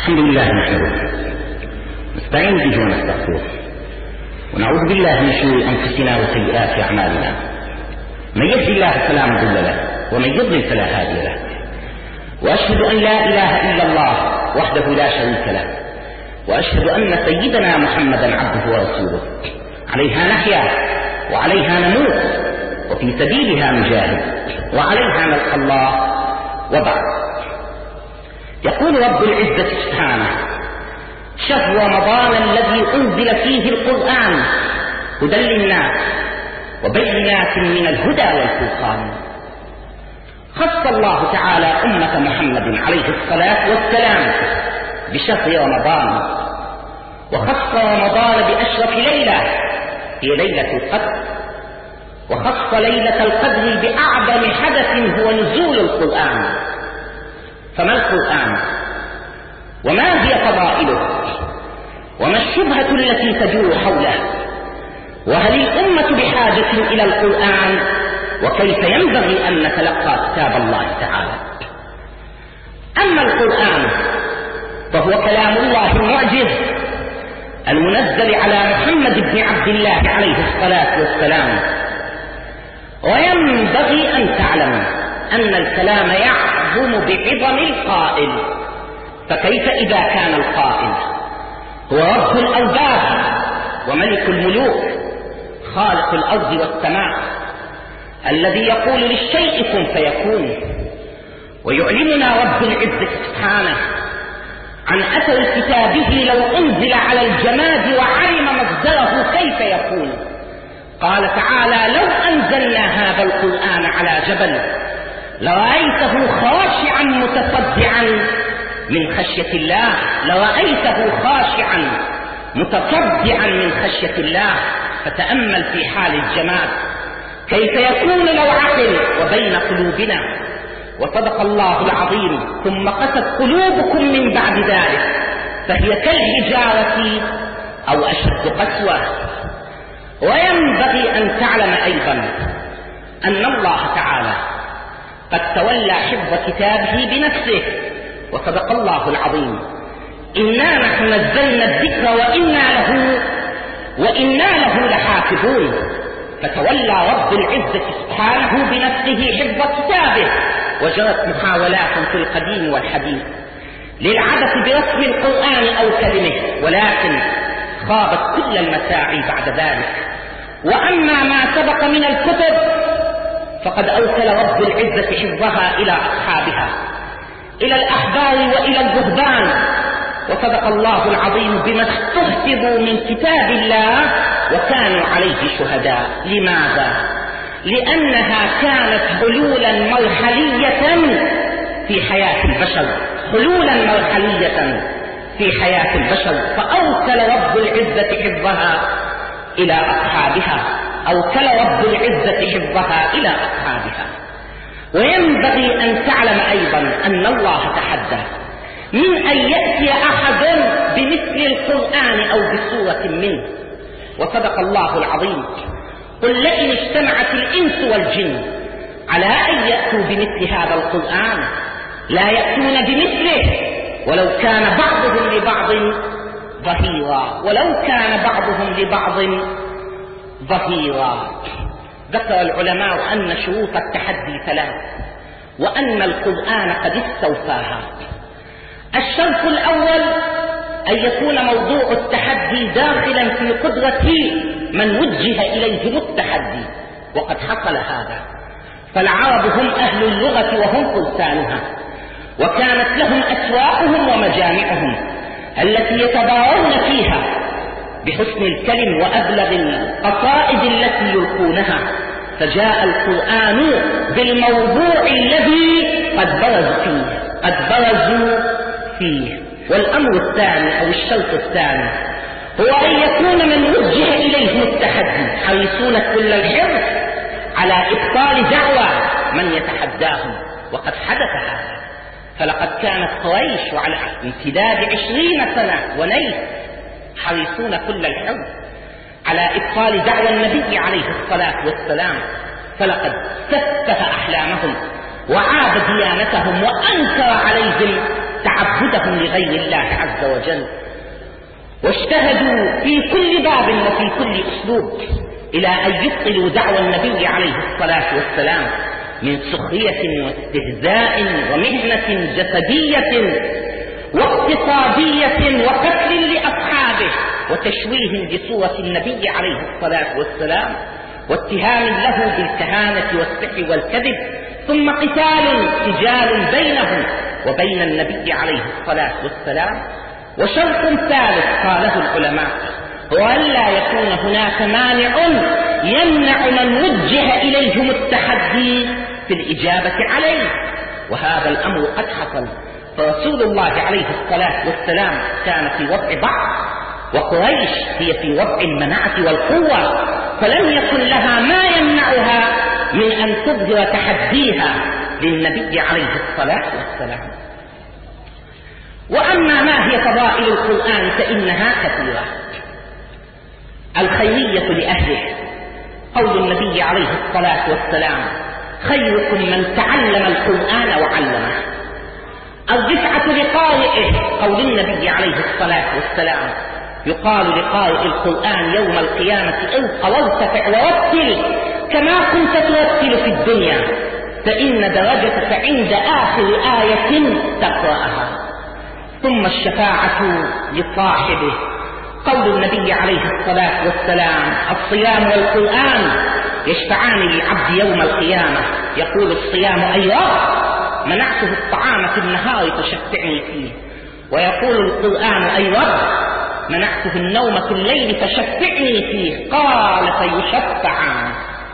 الحمد لله نحمده نستعين به ونستغفره ونعوذ بالله من شرور انفسنا وسيئات اعمالنا. من يهد الله فلا مضل له ومن يضلل فلا هادي له، واشهد ان لا اله الا الله وحده لا شريك له، واشهد ان سيدنا محمدا عبده ورسوله. عليها نحيا وعليها نموت وفي سبيلها نجاهد وعليها نلقى الله. وبعد، يقول رب العزة سبحانه: شهر رمضان الذي أنزل فيه القرآن هدى للناس وبينات من الهدى والفرقان. خص الله تعالى أمة محمد عليه الصلاة والسلام بشهر رمضان، وخص رمضان بأشرف ليلة هي ليلة القدر، وخص ليلة القدر بأعظم حدث هو نزول القرآن. فما القرآن؟ وما هي فضائله؟ وما الشبهة التي تدور حوله؟ وهل الأمة بحاجة إلى القرآن؟ وكيف ينبغي أن نتلقى كتاب الله تعالى؟ أما القرآن فهو كلام الله المعجز المنزل على محمد بن عبد الله عليه الصلاة والسلام. وينبغي أن تعلم أن الكلام يعظم بعظم القائل، فكيف إذا كان القائل هو رب الأرباب وملك الملوك خالق الأرض والسماء، الذي يقول للشيء كن فيكون. ويعلمنا رب العزة سبحانه عن أثر كتابه لو أنزل على الجماد وعلم مصدره كيف يكون. قال تعالى: لو أنزلنا هذا القرآن على جبل لرأيته خاشعا متصدعا من خشية الله، لرأيته خاشعا متصدعا من خشية الله. فتأمل في حال الجماد كيف يكون لو عقل وبين قلوبنا. وصدق الله العظيم: ثم قست قلوبكم من بعد ذلك فهي كالحجارة أو أشد قسوة. وينبغي أن تعلم أيضا أن الله تعالى قد تولى حفظ كتابه بنفسه، وصدق الله العظيم: إنا نحن نزلنا الذكر وإنا له لحافظون. فتولى رب العزة سبحانه بنفسه حفظ كتابه، وجرت محاولات في القديم والحديث للعبث برسم القرآن أو كلمه، ولكن خابت كل المساعي بعد ذلك. وأما ما سبق من الكتب فقد أوكل رب العزة حفظها إلى أصحابها، إلى الأحبار وإلى الرهبان. وصدق الله العظيم: بما استحفظوا من كتاب الله وكانوا عليه شهداء. لماذا؟ لأنها كانت حلولا مرحلية في حياة البشر، حلولا مرحلية في حياة البشر. فأوكل رب العزة حفظها إلى أصحابها، أوكل رب العزة حفظها إلى أصحابها. وينبغي أن تعلم أيضا أن الله تحدى من أن يأتي أحد بمثل القرآن أو بسورة منه. وصدق الله العظيم: قل لئن اجتمعت الإنس والجن على أن يأتوا بمثل هذا القرآن لا يأتون بمثله ولو كان بعضهم لبعض ظهيرا، ولو كان بعضهم لبعض ظهيرا. ذكر العلماء أن شروط التحدي ثلاث، وأن القرآن قد استوفاها. الشرط الأول أن يكون موضوع التحدي داخلا في قدرة من وجه إليهم التحدي، وقد حصل هذا. فالعرب هم أهل اللغة وهم فرسانها، وكانت لهم أسواقهم ومجامعهم التي يتبارون فيها بحسن الكلم وأبلغ القصائد التي يلقونها. فجاء القرآن بالموضوع الذي قد برزوا فيه. والأمر الثاني أو الشرط الثاني هو أن يكون من وجه إليهم التحدي حريصون كل الحرص على إبطال دعوى من يتحداهم، وقد حدث هذا. فلقد كانت قريش وعلى امتداد 20 سنة ونيف حريصون كل الحرص على إبطال دعوى النبي عليه الصلاة والسلام. فلقد سفه أحلامهم وعاب ديانتهم وأنكر عليهم تعبدهم لغير الله عز وجل، واجتهدوا في كل باب وفي كل أسلوب إلى أن يبطلوا دعوى النبي عليه الصلاة والسلام من سخرية واستهزاء ومهنة جسدية واقتصادية وقتل لأصحابه وتشويه لصورة النبي عليه الصلاة والسلام واتهام له بالكهانة والسحر والكذب، ثم قتال سجال بينهم وبين النبي عليه الصلاة والسلام. وشرط ثالث قاله العلماء هو ألا يكون هناك مانع يمنع من وجه إليهم التحدي في الإجابة عليه، وهذا الأمر قد حصل. فرسول الله عليه الصلاة والسلام كان في وضع ضعف، وقريش هي في وضع المناعة والقوة، فلم يكن لها ما يمنعها من أن تظهر تحديها للنبي عليه الصلاة والسلام. وأما ما هي فضائل القرآن فإنها كثيرة. الخيرية لأهله، قول النبي عليه الصلاة والسلام: خيركم من تعلم القرآن وعلمه. الرفعة لقارئه، قول النبي عليه الصلاة والسلام: يقال لقارئ القرآن يوم القيامة: ارق وارتفع ورتل كما كنت ترتل في الدنيا، فإن درجتك عند آخر آية تقرأها. ثم الشفاعة لصاحبه، قول النبي عليه الصلاة والسلام: الصيام والقرآن يشفعان للعبد يوم القيامة، يقول الصيام: أي رب منعته الطعام في النهار فشفعني فيه، ويقول القرآن: أي رب منعته النوم في الليل فشفعني فيه، قال فيشفعان.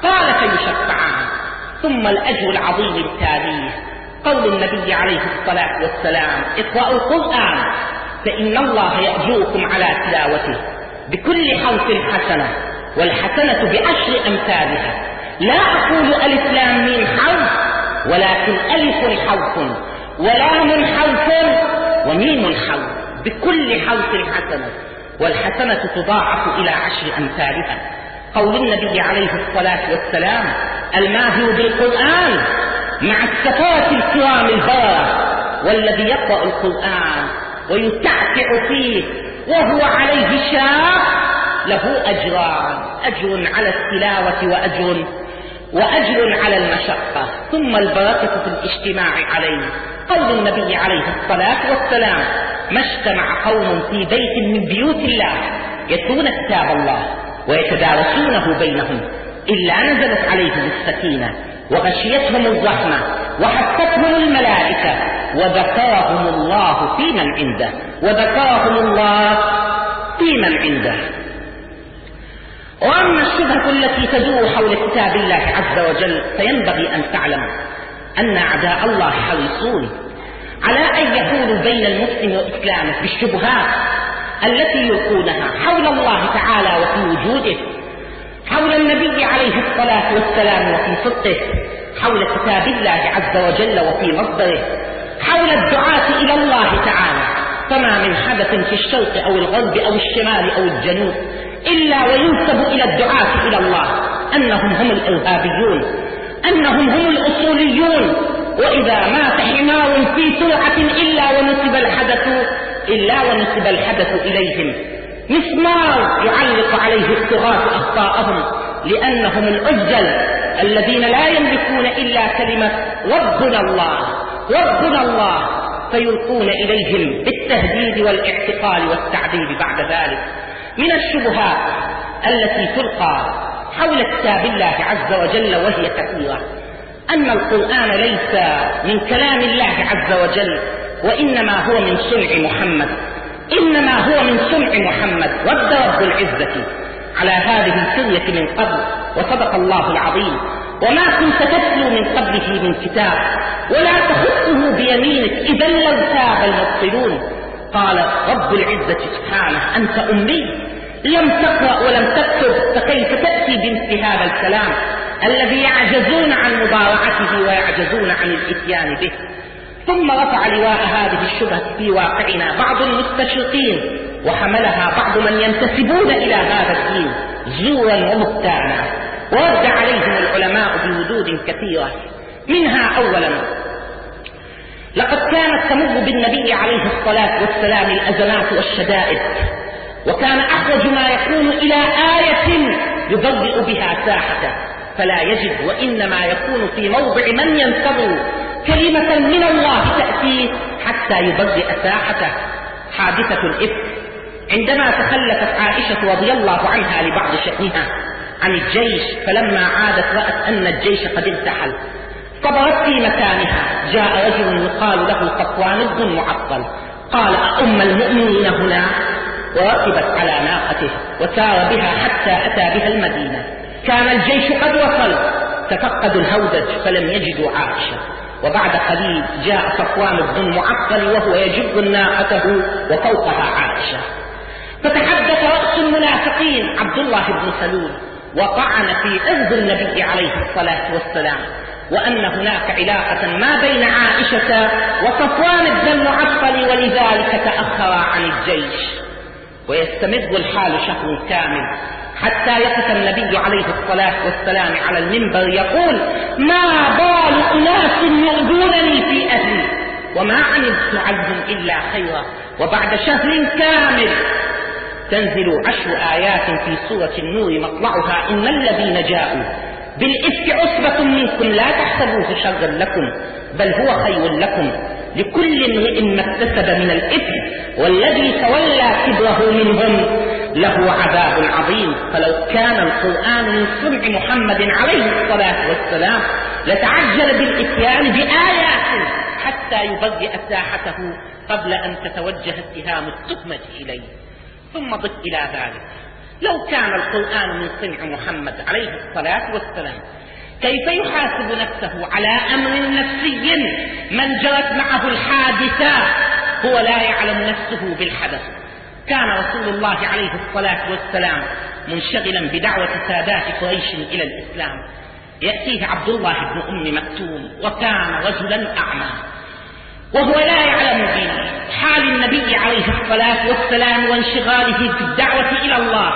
ثم الأجر العظيم التالي، قول النبي عليه الصلاة والسلام: اقرأوا القرآن فإن الله يأجركم على تلاوته بكل حرف حسنة، والحسنة بعشر أمثالها. لا أقول ألف لام ميم حرف، ولكن ألف حرف ولام حرف وميم حرف، بكل حرف حسنة، والحسنة تضاعف إلى 10 أمثالها. قول النبي عليه الصلاة والسلام: الماهر بالقرآن مع السفارة الكرام البررة، والذي يقرأ القرآن ويتعتع فيه وهو عليه شاق له أجران: أجر على التلاوة وأجر على المشقة، ثم البركة في الاجتماع عليه. قول النبي عليه الصلاة والسلام: ما اجتمع قوم في بيت من بيوت الله يتلون كتاب الله ويتدارسونه بينهم إلا نزلت عليهم السكينة وغشيتهم الرحمة وحفتهم الملائكة وذكرهم الله في من عنده. وأما الشبهة التي تدور حول كتاب الله عز وجل فينبغي أن تعلم أن أعداء الله حريصون على أن يحولوا بين المسلم وإسلامه بالشبهات التي يلقونها حول الله تعالى وفي وجوده، حول النبي عليه الصلاة والسلام وفي صدقه، حول كتاب الله عز وجل وفي مصدره، حول الدعاة إلى الله تعالى. فما من حدث في الشرق أو الغرب أو الشمال أو الجنوب إلا وينسب إلى الدعاة إلى الله أنهم هم الإرهابيون، أنهم هم الأصوليون. وإذا مات حمار في سرعة إلا ونسب الحدث إليهم، مسمار يعلق عليه الطغاة أخطاءهم، لأنهم العجل الذين لا يملكون إلا كلمة ربنا الله، فيلقون إليهم بالتهديد والاعتقال والتعذيب بعد ذلك. من الشبهات التي تلقى حول كتاب الله عز وجل وهي كثيرة أن القرآن ليس من كلام الله عز وجل، وإنما هو من صنع محمد. رد رب العزة على هذه القرية من قبل، وصدق الله العظيم: وما كنت تتلو من قبله من كتاب ولا تخطه بيمينك إذا لارتاب المبطلون. قال رب العزة سبحانه: أنت أمي لم تقرأ ولم تكتب، فكيف تأتي بمثل هذا الكلام الذي يعجزون عن مضارعته ويعجزون عن الإتيان به. ثم رفع لواء هذه الشبهة في واقعنا بعض المستشرقين، وحملها بعض من ينتسبون إلى هذا الدين زورا وبهتانا، ورد عليهم العلماء بردود كثيرة. منها أولا لقد كانت تمر بالنبي عليه الصلاة والسلام الأزمات والشدائد، وكان أحوج ما يكون إلى آية يبرئ بها ساحته، فلا يجد، وإنما يكون في موضع من ينتظر كلمة من الله تأتيه حتى يبرئ ساحته. حادثة الإفك، عندما تخلفت عائشة رضي الله عنها لبعض شأنها عن الجيش، فلما عادت رأت أن الجيش قد ارتحل، صبرت في مكانها. جاء رجل يقال له صفوان بن المعطل، قال: أم المؤمنين هنا؟ وركبت على ناقته وسار بها حتى أتى بها المدينة. كان الجيش قد وصل، تفقدوا الهودج فلم يجدوا عائشة، وبعد قليل جاء صفوان بن المعطل وهو يجب ناقته وفوقها عائشة، فتحدث رأس المنافقين عبد الله بن سلول وطعن في عرض النبي عليه الصلاة والسلام، وأن هناك علاقة ما بين عائشة وصفوان بن المعطل، ولذلك تأخر عن الجيش. ويستمر الحال شهر كامل حتى يقف النبي عليه الصلاة والسلام على المنبر يقول: ما بال أناس يؤذونني في أهلي وما علمت عنهم إلا خيرا. وبعد شهر كامل تنزل 10 آيات في سورة النور مطلعها: إن الذين جاءوا بالإفك عصبة منكم لا تحسبوه شرا لكم بل هو خير لكم، لكل امرئ ما اكتسب من الإثم والذي تولى كبره منهم له عذاب عظيم. فلو كان القرآن من صنع محمد عليه الصلاة والسلام لتعجل بالإتيان بآيات حتى يبرئ ساحته قبل أن تتوجه اتهام التهمة إليه. ثم ضف إلى ذلك: لو كان القرآن من صنع محمد عليه الصلاة والسلام كيف يحاسب نفسه على أمر نفسي من جرت معه الحادثة هو لا يعلم نفسه بالحدث؟ كان رسول الله عليه الصلاة والسلام منشغلا بدعوة سادات قريش إلى الإسلام، يأتيه عبد الله بن أم مكتوم وكان رجلا أعمى، وهو لا يعلم بحال النبي عليه الصلاة والسلام وانشغاله في الدعوة إلى الله.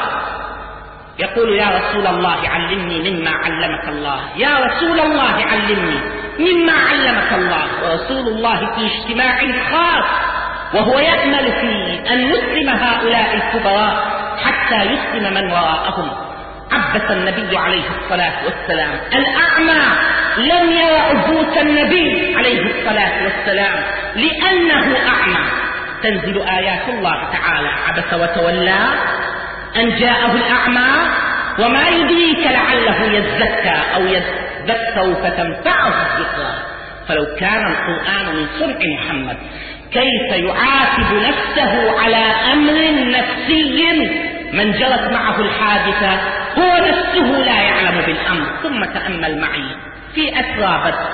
يقول: يا رسول الله علمني مما علمك الله، يا رسول الله علمني مما علمك الله. ورسول الله في اجتماع خاص وهو يأمل في أن يسلم هؤلاء الكبراء حتى يسلم من وراءهم. عبس النبي عليه الصلاة والسلام الأعمى، لم يرى عبوس النبي عليه الصلاة والسلام لأنه أعمى. تنزل آيات الله تعالى: عبس وتولى أن جاءه الأعمى وما يدريك لعله يزكى أو يذكر فتنفعه الذكرى. فلو كان القرآن من صنع محمد كيف يعاتب نفسه على أمر نفسي من جرت معه الحادثة هو نفسه لا يعلم بالأمر؟ ثم تأمل معي في أسرى بدر،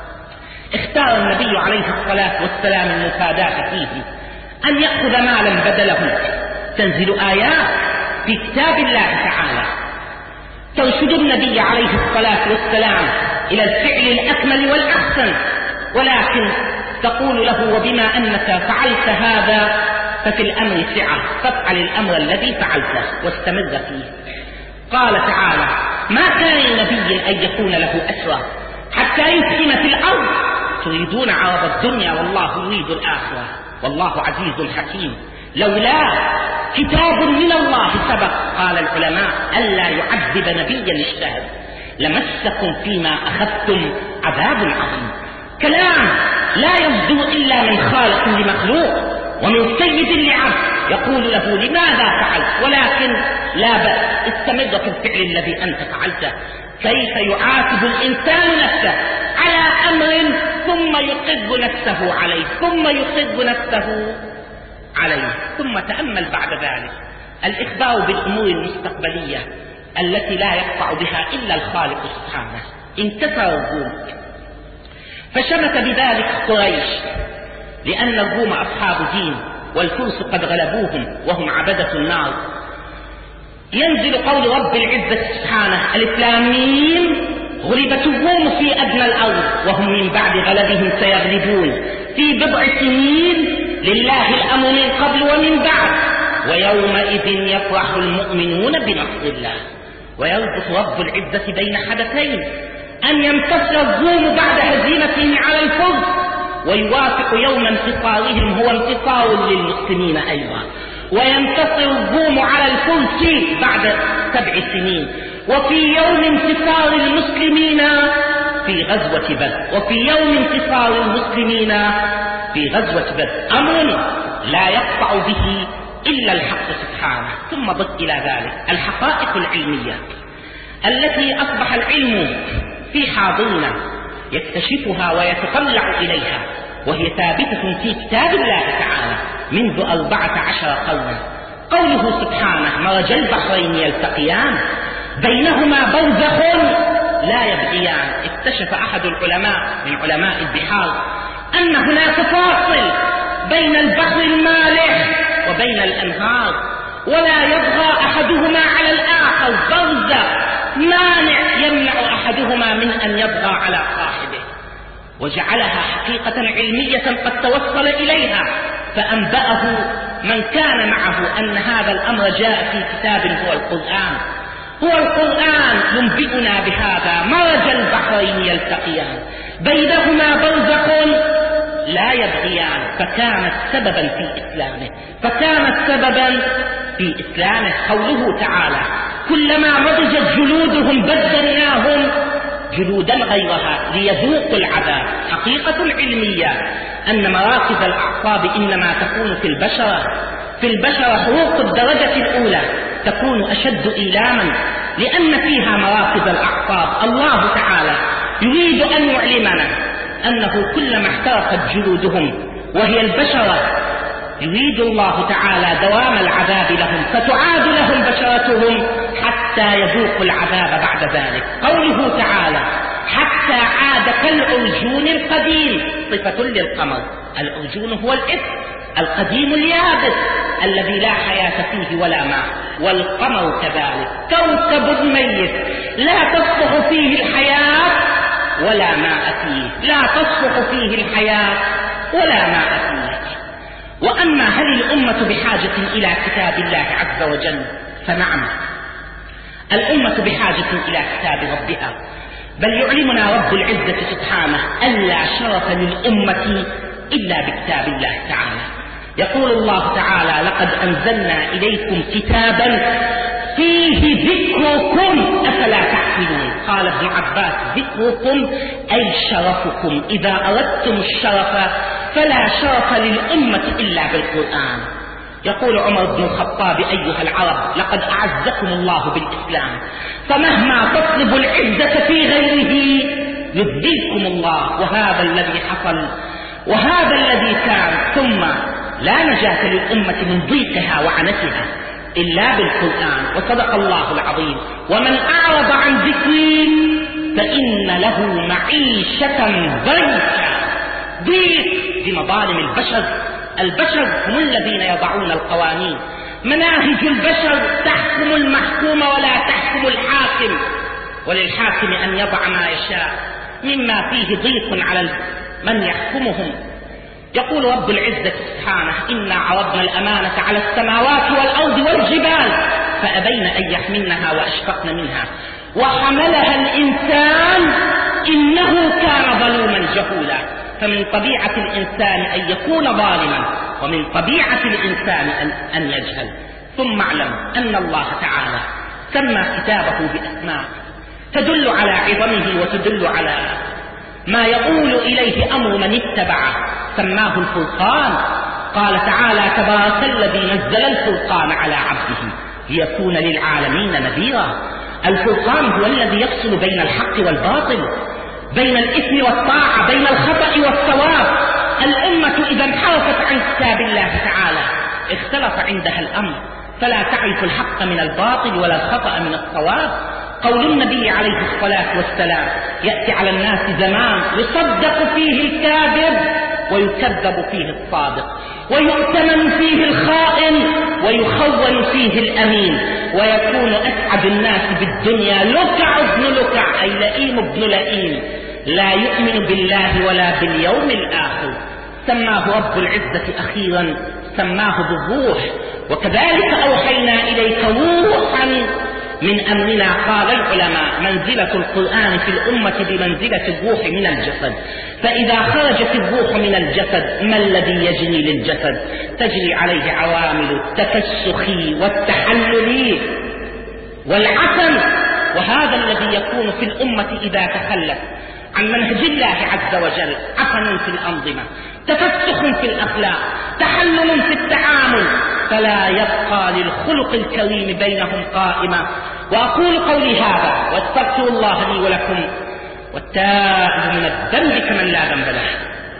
اختار النبي عليه الصلاة والسلام المفاداة فيه أن يأخذ مالا بدله. تنزل آيات في كتاب الله تعالى ترشد النبي عليه الصلاة والسلام إلى الفعل الأكمل والأحسن، ولكن تقول له: وبما أنك فعلت هذا ففي الأمر سعة، فافعل الأمر الذي فعلته واستمر فيه. قال تعالى: ما كان لنبي أن يكون له أسرى حتى يسكن في الأرض تريدون عرض الدنيا والله يريد الآخرة والله عزيز حكيم. لولا كتاب من الله سبق، قال العلماء، ألا يعذب نبيا اجتهد لمسكم فيما أخذتم عذاب عظيم. كلام لا يصدر إلا من خالق لمخلوق ومن سيد لعبد يقول له: لماذا فعلت؟ ولكن لا بأس، استمر في الفعل الذي أنت فعلته. كيف يعاتب الإنسان نفسه على أمر ثم يقر نفسه عليه ثم تأمل بعد ذلك الإخبار بالأمور المستقبلية التي لا يقطع بها إلا الخالق سبحانه. انتصر الروم فشمت بذلك قريش، لأن الروم أصحاب دين والفرس قد غلبوهم وهم عبدة النار. ينزل قول رب العزة سبحانه: ألف لام ميم، غلبت الروم في أدنى الأرض وهم من بعد غلبهم سيغلبون في بضع سنين لله الأمر من قبل ومن بعد ويومئذ يفرح المؤمنون بنصر الله. ويربط رب العزة بين حدثين: أن ينتصر الروم بعد هزيمتهم على الفرس، ويوافق يوم انتصارهم هو انتصار للمسلمين أيضا، وينتصر الروم على الفرس بعد 7 سنين، وفي يوم انتصار المسلمين في غزوة بدر، وفي يوم انتصار المسلمين في غزوة بدر، أمر لا يقطع به إلا الحق سبحانه. ثم ضف إلى ذلك الحقائق العلمية التي أصبح العلم في حاضرنا يكتشفها ويتطلع إليها، وهي ثابتة في كتاب الله تعالى منذ 14 قرنا. قوله سبحانه: مرج البحرين يلتقيان بينهما برزخ لا يبغيان. اكتشف أحد العلماء من علماء البحار أن هناك فاصل بين البحر المالح وبين الأنهار، ولا يبغى أحدهما على الآخر، برزخ مانع يمنع أحدهما من أن يبغى على صاحبه، وجعلها حقيقة علمية قد توصل إليها، فأنبأه من كان معه أن هذا الأمر جاء في كتاب هو القرآن. هو القرآن ينبئنا بهذا: مرج البحرين يلتقيان بينهما برزخ لا يبغيان. فكانت سببا في إسلامه، فكانت سببا في إسلامه. قوله تعالى: كلما نضجت جلودهم بدلناهم جلودا غيرها ليذوقوا العذاب. حقيقة علمية أن مراكز الأعصاب إنما تكون في البشرة حروق الدرجة الأولى تكون أشد إيلاما، لأن فيها مراكز الأعصاب. الله تعالى يريد أن يعلمنا أنه كلما احترقت جلودهم وهي البشرة يريد الله تعالى دوام العذاب لهم، فتعاد لهم بشرتهم حتى يذوقوا العذاب بعد ذلك. قوله تعالى: حتى عاد كالعرجون القديم، صفة للقمر. العرجون هو الإثم القديم اليابس الذي لا حياة فيه ولا ماء، والقمر كذلك كوكب ميت لا تصلح فيه الحياة ولا ماء فيه، لا تصلح فيه الحياة ولا ماء فيه. وأما هل الأمة بحاجة إلى كتاب الله عز وجل؟ فنعم، الأمة بحاجة إلى كتاب ربها، بل يعلمنا رب العزة سبحانه ألا شرف للأمة إلا بكتاب الله تعالى. يقول الله تعالى: لقد أنزلنا إليكم كتابا فيه ذكركم أفلا تعقلون. قال ابن عباس: ذكركم أي شرفكم، إذا أردتم الشرف فلا شرف للأمة إلا بالقرآن. يقول عمر بن الخطاب: أيها العرب، لقد أعزكم الله بالإسلام، فمهما تطلب العزة في غيره يذلكم الله، وهذا الذي حصل وهذا الذي كان. ثم لا نجاة للأمة من ضيقها وعنتها إلا بالقرآن. وصدق الله العظيم: ومن أعرض عن ذكري فإن له معيشة ضيقا. ضيق بمظالم البشر. البشر هم الذين يضعون القوانين، مناهج البشر تحكم المحكوم ولا تحكم الحاكم، وللحاكم أن يضع ما يشاء مما فيه ضيق على من يحكمهم. يقول رب العزة سبحانه: إنا عرضنا الأمانة على السماوات والأرض والجبال فأبين أن يحملنها وأشفقن منها وحملها الإنسان إنه كان ظلوما جهولا. فمن طبيعة الإنسان أن يكون ظالما، ومن طبيعة الإنسان أن يجهل. ثم اعلم أن الله تعالى سمى كتابه بأسماء تدل على عظمه وتدل على ما يؤول إليه أمر من اتبعه. سماه الفرقان. قال تعالى: تبارك الذي نزل الفرقان على عبده ليكون للعالمين نذيرا. الفرقان هو الذي يفصل بين الحق والباطل، بين الإثم والطاعة، بين الخطأ والصواب. الأمة إذا انحرفت عن كتاب الله تعالى اختلف عندها الأمر، فلا تعرف الحق من الباطل ولا الخطأ من الصواب. قول النبي عليه الصلاة والسلام: يأتي على الناس زمان يصدق فيه الكاذب ويكذب فيه الصادق، ويؤتمن فيه الخائن ويخون فيه الأمين، ويكون أسعد الناس بالدنيا لكع ابن لكع، أي لئيم ابن لئيم، لا يؤمن بالله ولا باليوم الآخر. سماه رب العزة أخيرا، سماه بالروح. وكذلك أوحينا إليك روحا من أمرنا. قال العلماء: منزلة القرآن في الأمة بمنزلة الروح من الجسد، فإذا خرجت الروح من الجسد ما الذي يجري للجسد؟ تجري عليه عوامل التكسخ والتحلل والعفن، وهذا الذي يكون في الأمة إذا تخلت عن منهج الله عز وجل: عفن في الأنظمة، تفسخ في الأخلاق، تحلل في التعامل، فلا يبقى للخلق الكريم بينهم قائمة. وأقول قولي هذا واستغفر الله لي ولكم، والتائب من الذنب كمن لا ذنب له.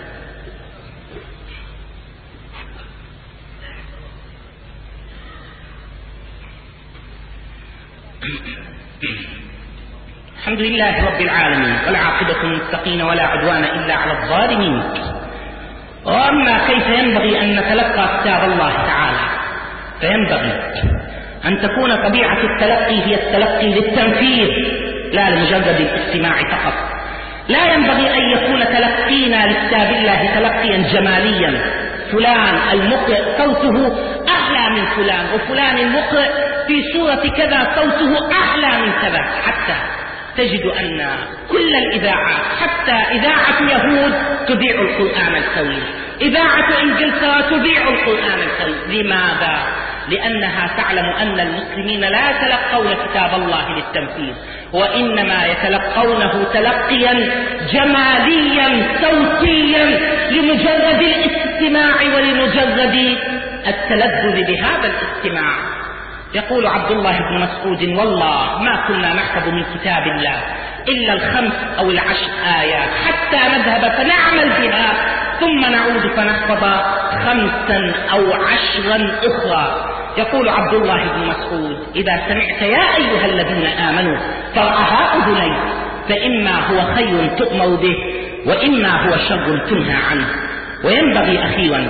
الحمد لله رب العالمين، والعاقبة للمتقين ولا عدوان إلا على الظالمين. وأما كيف ينبغي أن نتلقى كتاب الله تعالى، فينبغي أن تكون طبيعة التلقي هي التلقي للتنفيذ لا لمجرد الاستماع فقط. لا ينبغي أن يكون تلقينا لكتاب الله تلقيا جماليا: فلان المقرئ صوته أحلى من فلان، وفلان المقرئ في سورة كذا صوته أحلى من كذا، حتى تجد أن كل الإذاعات، حتى إذاعة يهود تذيع القرآن الكريم، إذاعة إنجلترا تذيع القرآن الكريم. لماذا؟ لأنها تعلم أن المسلمين لا يتلقون كتاب الله للتنفيذ، وإنما يتلقونه تلقيا جماليا صوتيا لمجرد الاستماع ولمجرد التلذذ بهذا الاستماع. يقول عبد الله بن مسعود: والله ما كنا نحفظ من كتاب الله إلا 5 أو 10 آيات حتى نذهب فنعمل بها، ثم نعود فنحفظ 5 أو 10 أخرى. يقول عبد الله بن مسعود: إذا سمعت يا أيها الذين آمنوا فرأها أذنيك، فإما هو خير تؤمر به وإما هو شر تنهى عنه. وينبغي أخيرا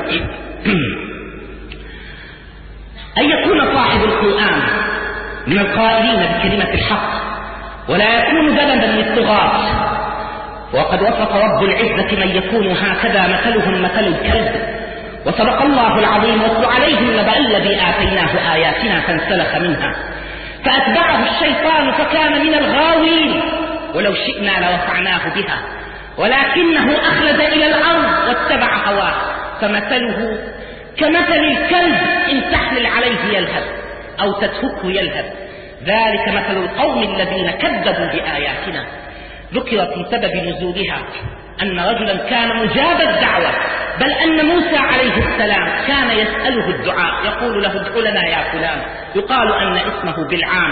أن يكون صاحب القرآن من القائلين بكلمة الحق، ولا يكون ذنبا للطغاة. وقد وصف رب العزة من يكون هكذا مثلهم مثل الكلب. وصدق الله العظيم: واتل عليهم نبأ الذي آتيناه آياتنا فانسلخ منها فأتبعه الشيطان فكان من الغاوين، ولو شئنا لرفعناه بها ولكنه أخلد إلى الأرض واتبع هواه، فمثله كمثل الكلب إن تحمل عليه يلهث أو تتركه يلهث، ذلك مثل القوم الذين كذبوا بآياتنا. ذكر في سبب نزولها أن رجلا كان مجاب الدعوة، بل أن موسى عليه السلام كان يسأله الدعاء، يقول له: ادع لنا يا فلان. يقال أن اسمه بلعام.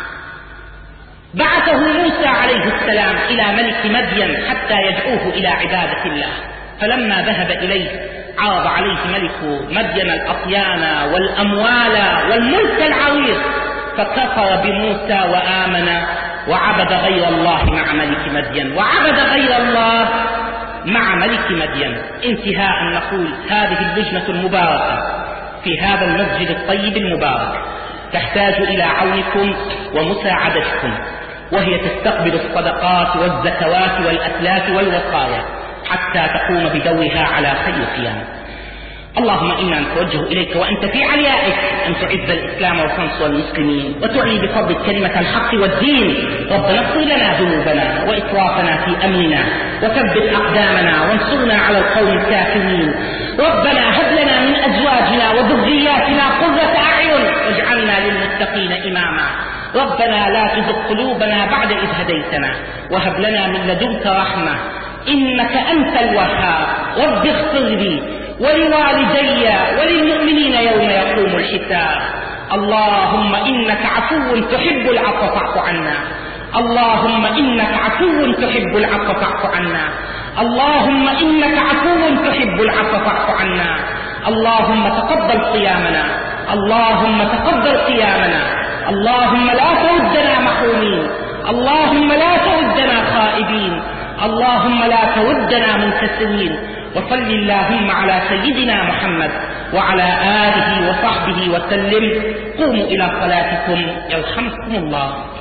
بعثه موسى عليه السلام إلى ملك مدين حتى يدعوه إلى عبادة الله، فلما ذهب إليه عرض عليه ملك مدين الأطيان والأموال والملك العريض، فكفر بموسى وآمن وعبد غير الله مع ملك مدين، وعبد غير الله مع ملك مدين. انتهاء نقول: هذه اللجنة المباركة في هذا المسجد الطيب المبارك تحتاج إلى عونكم ومساعدتكم، وهي تستقبل الصدقات والزكوات والأتلاف والوصايا حتى تقوم بدورها على خير قيام. اللهم إنا نتوجه إليك وأنت في عليائك أن تعز الإسلام وتنصر المسلمين وتعلي بفضلك كلمة الحق والدين. ربنا اغفر لنا ذنوبنا وإسرافنا في أمرنا وثبت أقدامنا وانصرنا على القوم الكافرين. ربنا هب لنا من أزواجنا وذرياتنا قرة أعين واجعلنا للمتقين إماما. ربنا لا تزغ قلوبنا بعد إذ هديتنا وهب لنا من لدنك رحمة إنك أنت الوهاب. رب اغفر لي ولوالدي وللمؤمنين يوم يقوم الحساب. اللهم إنك عفو تحب العفو فاعف عنا. اللهم إنك عفو تحب العفو فاعف عنا. اللهم إنك عفو تحب العفو فاعف عنا. اللهم تقبل قيامنا. اللهم تقبل قيامنا. اللهم لا تردنا محرومين. اللهم لا تردنا خائبين. اللهم لا تردنا منكسرين. وصل اللهم على سيدنا محمد وعلى آله وصحبه وسلم. قوموا إلى صلاتكم يرحمكم الله.